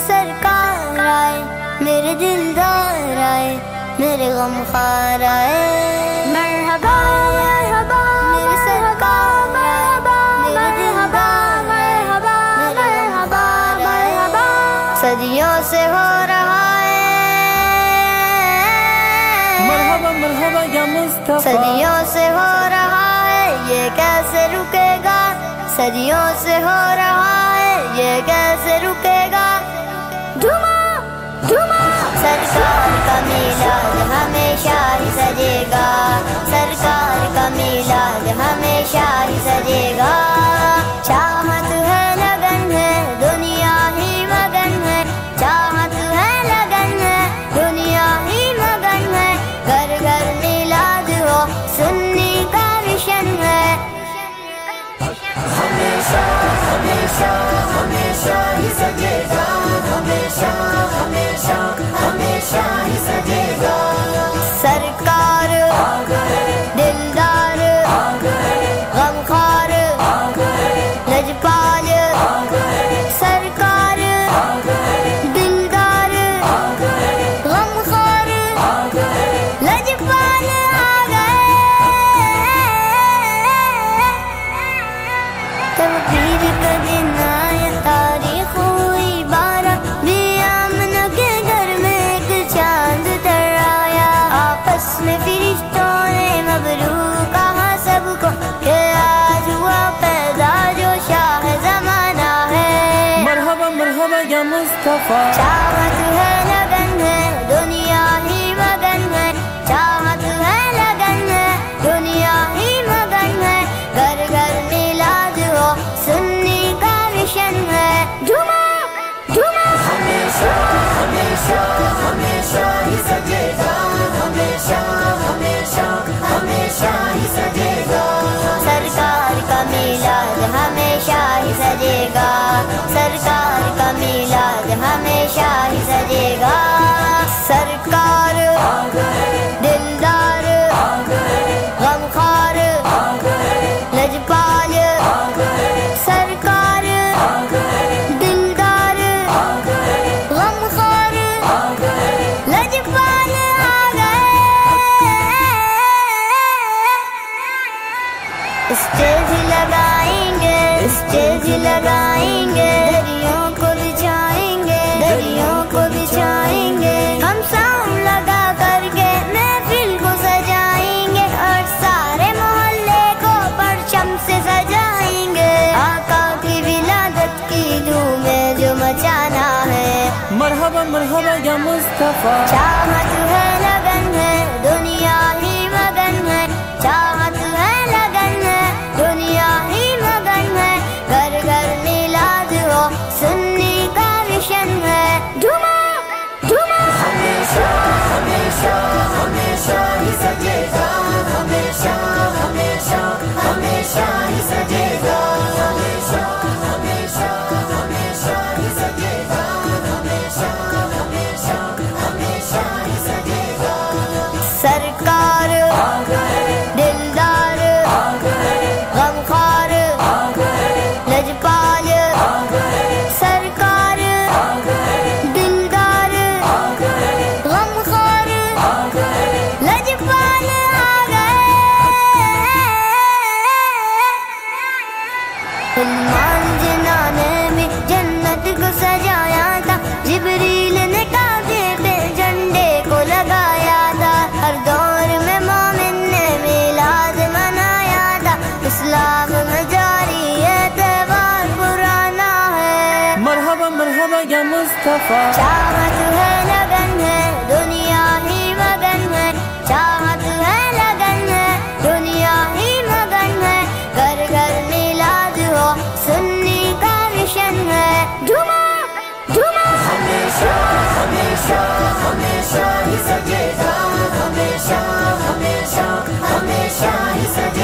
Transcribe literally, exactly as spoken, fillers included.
سرکار آئے، میرے دلدار آئے، میرے غم خوار آئے۔ مرحبا مرحبا میرے سرکار، مرحبا مرحبا مرحبا مرحبا مرحبا، صدیوں سے ہو رہا ہے، مرحبا مرحبا یا مصطفیٰ، صدیوں سے ہو رہا ہے، یہ کیسے رکے گا؟ صدیوں سے ہو رہا ہے، یہ کیسے رکے گا؟ دھما دھما سرکار کا میلاد ہمیشہ ہی سجے گا، سرکار کا میلاد ہمیشہ ہی سجے گا۔ چاہت ہے لگن ہے، دنیا ہی مگن ہے، چاہت ہے لگن ہے، دنیا ہی مگن ہے، گھر گھر میلاد ہو، سنی کا مشن ہے۔ ہمیشہ ہمیشہ ہمیشہ ہی سجے گا، ہمیشہ ہمیشہ ہمیشہ ہی سجے گا۔ سرکار آ گئے دلدار آ گئے غمخوار آ گئے لجپال، آ گئے سرکار آ گئے دلدار آ گئے غمخوار آ گئے لجپال آ گئے۔ تبدیل کا دن آیا، تاریخ ہوئی بارہ، بے امن کے گھر میں ایک چاند اتر آیا، آپس میں فرشتوں نے مبروک کہا سب کو کہ آج ہوا پیدا جو شاہ زمانہ ہے۔ مرحبا مرحبا یا مصطفیٰ، چاہت ہے لگن ہے، دنیا ہی مگن ہے، چاہت ہے لگن ہے، دنیا ہی مگن ہے، گھر گھر میلاد ہو، سنی کا مشن ہے۔ دھما دھما ہمیشہ ہمیشہ ہمیشہ ہی سجے گا، ہمیشہ ہمیشہ ہمیشہ ہی سجے گا۔ سرکار کا میلاد ہمیشہ ہی سجے گا، سرکار کا میلاد ہمیشہ ہی سجے گا۔ سرکار آ گئے دلدار آ گئے غمخوار آ گئے لجپال، آ گئے سرکار آ گئے دلدار آ گئے غمخوار آ گئے لجپال آ گئے۔ اسٹیج لگائیں گے، اسٹیج لگائیں گے، دریوں کو بچھائیں گے، دریوں کو بچھائیں گے، ہم ساؤنڈ لگا کر کے محفل کو سجائیں گے، اور سارے محلے کو پرچم سے سجائیں گے۔ آقا کی ولادت کی دھومیں جو مچانا ہے، مرحبا مرحبا یا مصطفیٰ، چاہت ہے لگن ہے، دنیا ہی مگن ہے، چاہت ہے لگن ہے، دنیا ہی مگن ہے، گھر گھر میلاد ہو، سنی کا مشن ہے۔ دھما دھما ہمیشہ ہمیشہ ہمیشہ ہی سجے گا، ہمیشہ ہمیشہ ہمیشہ ہی سجے گا، ہمیشہ ہمیشہ ہمیشہ ہی سجے گا، ہمیشہ ہمیشہ ہمیشہ ہی سجے گا۔ سرکار آ گئے دلدار آ گئے غمخوار آ گئے لجپال، آ گئے سرکار آ گئے دلدار آ گئے غمخوار آ گئے لجپال آ گئے۔ سلمان جناح نے بھی جنت کو سجایا تھا، جبریل نے کعبے پہ جھنڈے کو لگایا تھا، ہر دور میں مومن نے میلاد منایا تھا، اسلام میں جاری یہ تہوار پرانا ہے۔ مرحبا مرحبا یا مصطفیٰ، چاہت ہے لگن ہے، دنیا ہی مگن ہے، چاہت ہے لگن ہے، دنیا ہی مگن ہے، گھر گھر میلاد ہو، سنی کا مشن ہے۔ دھما دھما ہمیشہ ہمیشہ ہمیشہ ہی سجے گا، ہمیشہ ہمیشہ ہمیشہ ہی سجے